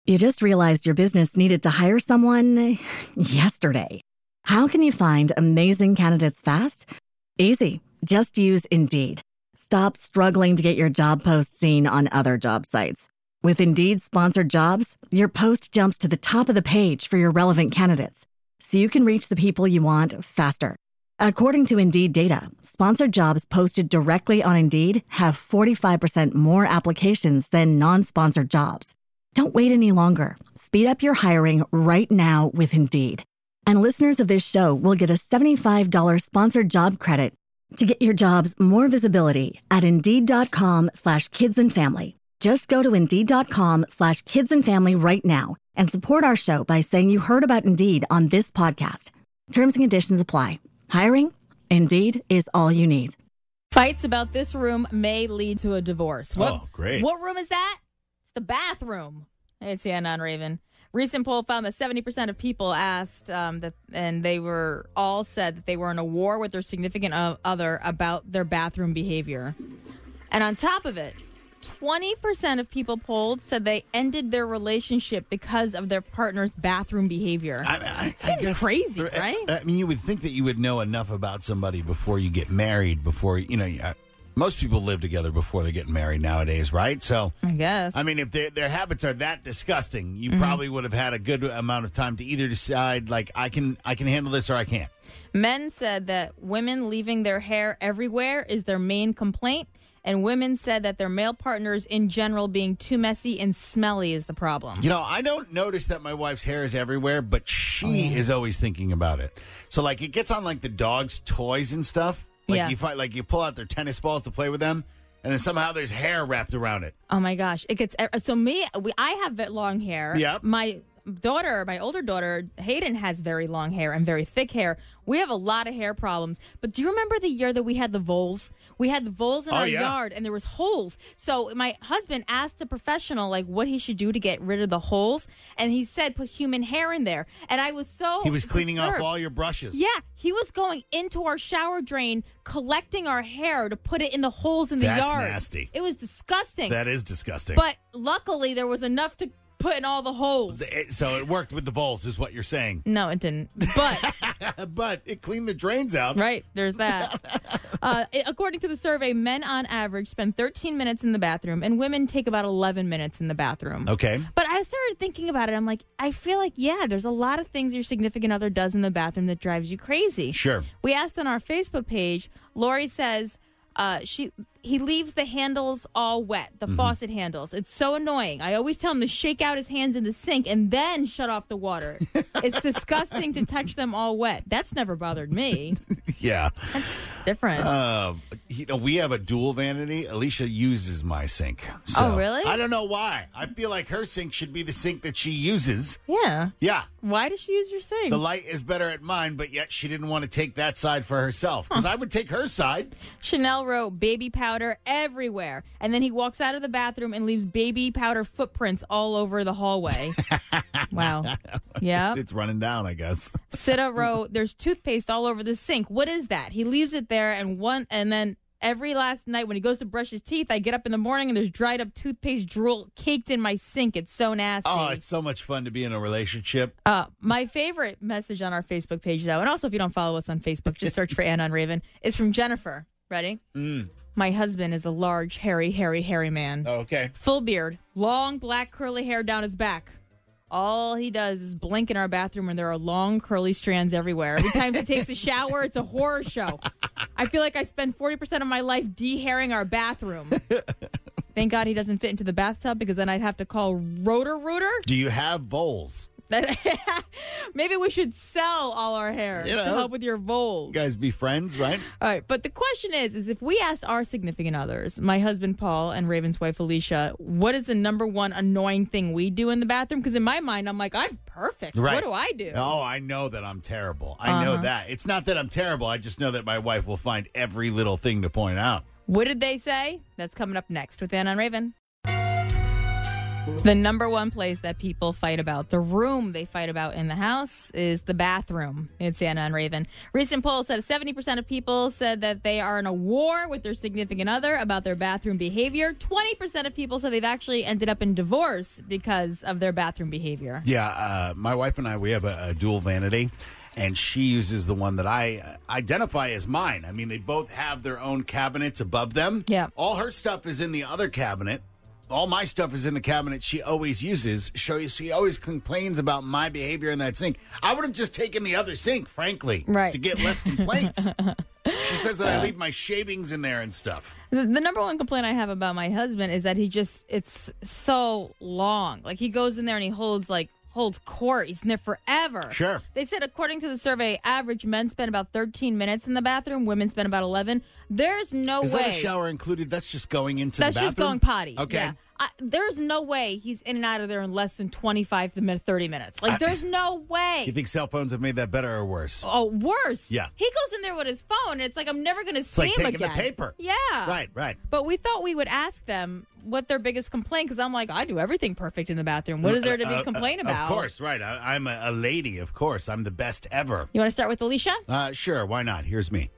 You just realized your business needed to hire someone yesterday. How can you find amazing candidates fast? Easy. Just use Indeed. Stop struggling to get your job post seen on other job sites. With Indeed sponsored jobs, your post jumps to the top of the page for your relevant candidates, so you can reach the people you want faster. According to Indeed data, sponsored jobs posted directly on Indeed have 45% more applications than non-sponsored jobs. Don't wait any longer. Speed up your hiring right now with Indeed. And listeners of this show will get a $75 sponsored job credit to get your jobs more visibility at Indeed.com/kidsandfamily. Just go to Indeed.com/kidsandfamily right now and support our show by saying you heard about Indeed on this podcast. Terms and conditions apply. Hiring? Indeed is all you need. Fights about this room may lead to a divorce. Great. What room is that? It's the bathroom. It's Anna and Raven. Recent poll found that 70% of people asked and they were all said that they were in a war with their significant other about their bathroom behavior. And on top of it, 20% of people polled said they ended their relationship because of their partner's bathroom behavior. I Seems crazy, right? I mean, you would think that you would know enough about somebody before you get married, most people live together before they get married nowadays, right? So, I guess. I mean, if their habits are that disgusting, you probably would have had a good amount of time to either decide, like, I can handle this or I can't. Men said that women leaving their hair everywhere is their main complaint, and women said that their male partners in general being too messy and smelly is the problem. I don't notice that my wife's hair is everywhere, but she is always thinking about it. So, like, it gets on, like, the dog's toys and stuff. Like, you pull out their tennis balls to play with them, and then somehow there's hair wrapped around it. Oh, my gosh. It gets I have long hair. Yep. My older daughter, Hayden, has very long hair and very thick hair. We have a lot of hair problems. But do you remember the year that we had the voles? We had the voles in our yard, and there was holes. So my husband asked a professional, like, what he should do to get rid of the holes, and he said put human hair in there. And I was so He was cleaning disturbed. off all your brushes. Yeah, he was going into our shower drain, collecting our hair to put it in the holes in the That's yard. nasty. It was disgusting. That is disgusting. But luckily, there was enough to put in all the holes. So it worked with the voles, is what you're saying. No, it didn't. But But it cleaned the drains out. right, there's that. According to the survey, men on average spend 13 minutes in the bathroom, and women take about 11 minutes in the bathroom. Okay. But I started thinking about it. I'm like, I feel like, there's a lot of things your significant other does in the bathroom that drives you crazy. Sure. We asked on our Facebook page, Lori says he leaves the handles all wet, the faucet handles. It's so annoying. I always tell him to shake out his hands in the sink and then shut off the water. It's disgusting to touch them all wet. That's never bothered me. Yeah. That's different. We have a dual vanity. Alicia uses my sink. So Oh, really? I don't know why. I feel like her sink should be the sink that she uses. Yeah. Yeah. Why does she use your sink? The light is better at mine, but yet she didn't want to take that side for herself. Because I would take her side. Chanel wrote baby powder everywhere. And then he walks out of the bathroom and leaves baby powder footprints all over the hallway. Wow. Yeah. It's running down, I guess. Sita wrote, there's toothpaste all over the sink. What is that? He leaves it there and then every last night when he goes to brush his teeth, I get up in the morning and there's dried up toothpaste drool caked in my sink. It's so nasty. Oh, it's so much fun to be in a relationship. My favorite message on our Facebook page, though, and also if you don't follow us on Facebook, just search for Anna and Raven, is from Jennifer. Ready? My husband is a large, hairy man. Oh, okay. Full beard, long black curly hair down his back. All he does is blink in our bathroom and there are long curly strands everywhere. Every time he takes a shower, it's a horror show. I feel like I spend 40% of my life de-hairing our bathroom. Thank God he doesn't fit into the bathtub because then I'd have to call Roto-Rooter. Do you have voles? Maybe we should sell all our hair to help with your voles. You guys be friends, right? All right, but the question is if we asked our significant others, my husband Paul and Raven's wife Alicia, what is the number one annoying thing we do in the bathroom? Because in my mind, I'm like, I'm perfect. Right. What do I do? Oh, I know that I'm terrible. I know that. It's not that I'm terrible. I just know that my wife will find every little thing to point out. What did they say? That's coming up next with Anna and Raven. The number one place that people fight about, the room they fight about in the house, is the bathroom. It's Anna and Raven. Recent poll said 70% of people said that they are in a war with their significant other about their bathroom behavior. 20% of people said they've actually ended up in divorce because of their bathroom behavior. Yeah, my wife and I, we have a dual vanity, and she uses the one that I identify as mine. I mean, they both have their own cabinets above them. Yeah. All her stuff is in the other cabinet. All my stuff is in the cabinet she always uses. She always complains about my behavior in that sink. I would have just taken the other sink, frankly, to get less complaints. She says that I leave my shavings in there and stuff. The number one complaint I have about my husband is that it's so long. Like, he goes in there and he holds court. He's in there forever. Sure. They said, according to the survey, average men spend about 13 minutes in the bathroom. Women spend about 11. There's no way. Is that a shower included? That's just going into the bathroom? That's just going potty. Okay. Yeah. There's no way he's in and out of there in less than 25 to 30 minutes. Like, there's no way. You think cell phones have made that better or worse? Oh, worse. Yeah. He goes in there with his phone, and it's like, I'm never going to see him again. It's like taking the paper. Yeah. Right. But we thought we would ask them what their biggest complaint, because I'm like, I do everything perfect in the bathroom. What is there to be complained about? Of course, right. I'm a lady, of course. I'm the best ever. You want to start with Alicia? Sure, why not? Here's me.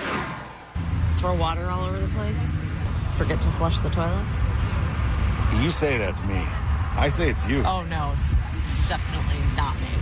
Throw water all over the place. Forget to flush the toilet. You say that's me. I say it's you. Oh, no. It's definitely not me.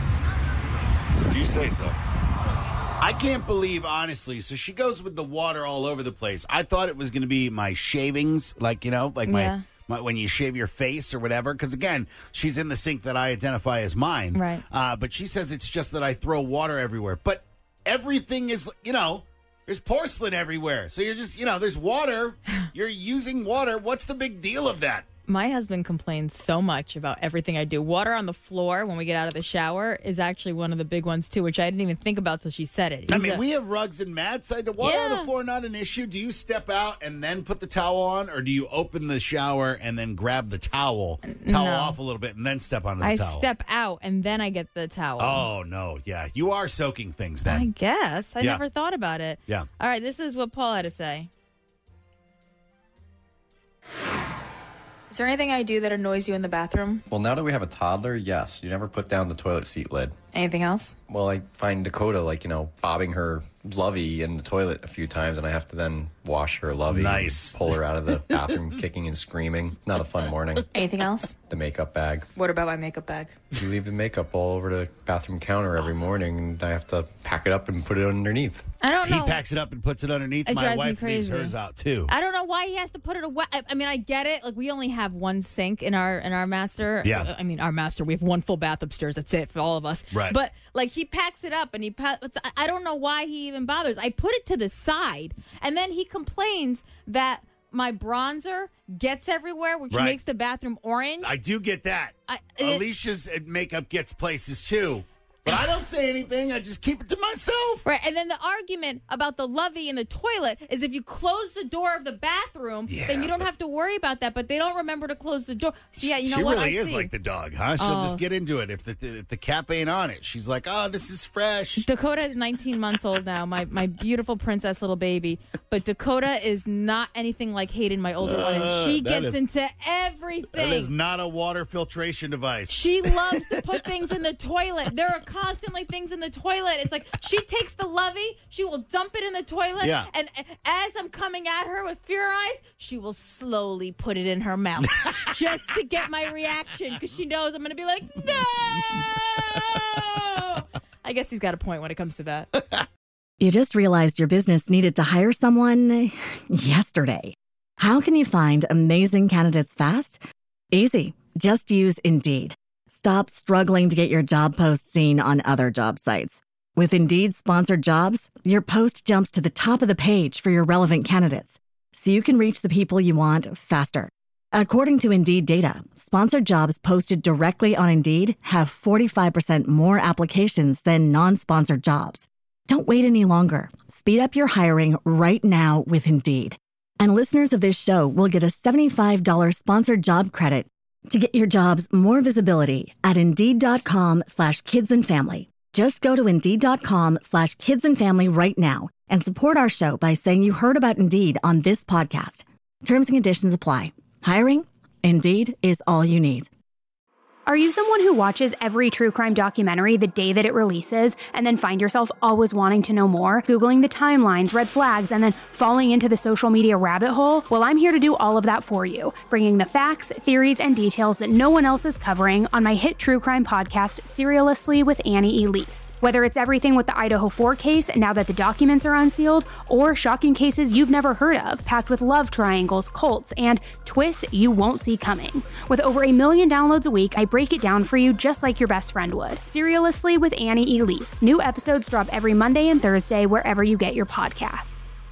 You say so. I can't believe, honestly. So she goes with the water all over the place. I thought it was going to be my shavings, like my when you shave your face or whatever. Because, again, she's in the sink that I identify as mine. Right. But she says it's just that I throw water everywhere. But everything is, there's porcelain everywhere. So you're just, there's water. You're using water. What's the big deal of that? My husband complains so much about everything I do. Water on the floor when we get out of the shower is actually one of the big ones, too, which I didn't even think about till she said it. We have rugs and mats. The water on the floor, not an issue. Do you step out and then put the towel on, or do you open the shower and then grab the towel off a little bit, and then step onto the towel? I step out, and then I get the towel. Oh, no. Yeah. You are soaking things then. I guess. I never thought about it. Yeah. All right, this is what Paul had to say. Is there anything I do that annoys you in the bathroom? Well, now that we have a toddler, yes. You never put down the toilet seat lid. Anything else? Well, I find Dakota, bobbing her lovey in the toilet a few times, and I have to then wash her lovey. Nice. Pull her out of the bathroom kicking and screaming. Not a fun morning. Anything else? The makeup bag. What about my makeup bag? You leave the makeup all over the bathroom counter every morning, and I have to pack it up and put it underneath. I don't know. He packs it up and puts it underneath. My wife leaves hers out, too. I don't know why he has to put it away. I mean, I get it. Like, we only have one sink in our master. Yeah. I mean, our master. We have one full bath upstairs. That's it for all of us. Right. But, he packs it up, and I don't know why he even bothers. I put it to the side, and then he complains that my bronzer gets everywhere, which makes the bathroom orange. I do get that. Alicia's makeup gets places, too. But I don't say anything. I just keep it to myself. Right. And then the argument about the lovey in the toilet is if you close the door of the bathroom, then you don't have to worry about that. But they don't remember to close the door. So, yeah, you know what? She really is like the dog, huh? She'll just get into it. If the cap ain't on it, she's like, oh, this is fresh. Dakota is 19 months old now, my beautiful princess little baby. But Dakota is not anything like Hayden, my older one. And she gets into everything. That is not a water filtration device. She loves to put things in the toilet. There are constantly things in the toilet. It's like she takes the lovey, she will dump it in the toilet, and as I'm coming at her with fear eyes, she will slowly put it in her mouth just to get my reaction because she knows I'm going to be like, no! I guess he's got a point when it comes to that. You just realized your business needed to hire someone yesterday. How can you find amazing candidates fast? Easy. Just use Indeed. Stop struggling to get your job post seen on other job sites. With Indeed sponsored jobs, your post jumps to the top of the page for your relevant candidates, so you can reach the people you want faster. According to Indeed data, sponsored jobs posted directly on Indeed have 45% more applications than non-sponsored jobs. Don't wait any longer. Speed up your hiring right now with Indeed. And listeners of this show will get a $75 sponsored job credit to get your jobs more visibility at Indeed.com/kidsandfamily. Just go to Indeed.com/kidsandfamily right now and support our show by saying you heard about Indeed on this podcast. Terms and conditions apply. Hiring? Indeed is all you need. Are you someone who watches every true crime documentary the day that it releases and then find yourself always wanting to know more, Googling the timelines, red flags, and then falling into the social media rabbit hole? Well, I'm here to do all of that for you, bringing the facts, theories, and details that no one else is covering on my hit true crime podcast, Serialously with Annie Elise. Whether it's everything with the Idaho 4 case, now that the documents are unsealed, or shocking cases you've never heard of, packed with love triangles, cults, and twists you won't see coming. With over 1 million downloads a week, I break it down for you just like your best friend would. Serialously with Annie Elise. New episodes drop every Monday and Thursday wherever you get your podcasts.